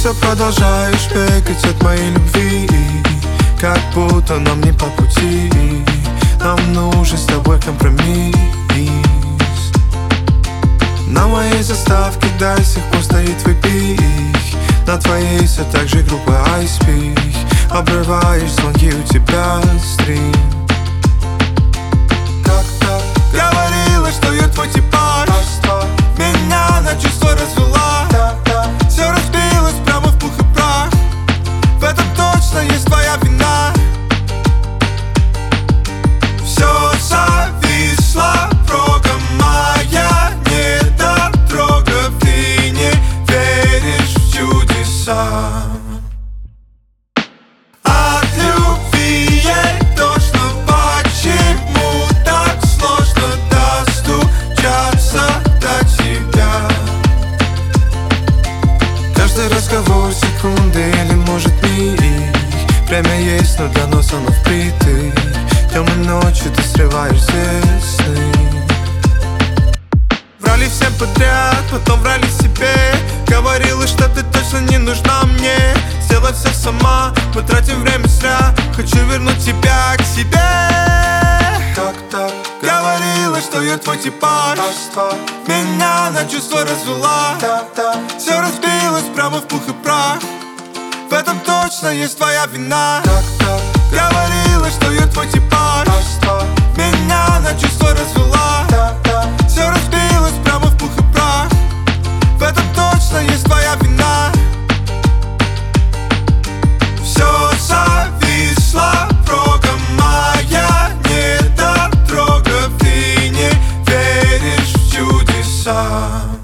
все продолжаешь бегать от моей любви, как будто нам не по пути. Нам нужен с тобой компромисс. На моей заставке до сих пор стоит твой пик. На твоей все так же группа I Speak. Обрываешь звонки, у тебя стрим. Как так? Говорила, что я твой типаж. Меня на чувства развела. Все разбилось прямо в пух и прах. В этом точно есть твоя вина. Все зависло, прога моя недотрога. Ты не веришь в чудеса. От любви ей точно, почему так сложно достучаться до тебя? Каждый разговор секунды или может миг. Время есть, но для нас оно впритык. Темной ночью ты срываешь все сны. Врали всем подряд, потом врали себе. Говорила, что ты точно не нужна мне. Сделай все сама, мы тратим время зря. Хочу вернуть тебя к себе. Как так? Говорила, что я твой типаж. Меня на чувства развела. Все разбилось прямо в пух и прах. В этом точно есть твоя вина. Говорила, что я твой типаж. Меня на чувства развела. Все разбилось прямо в пух и прах. В этом точно есть твоя вина. Все зависло, прога моя недотрога. Ты не веришь в чудеса.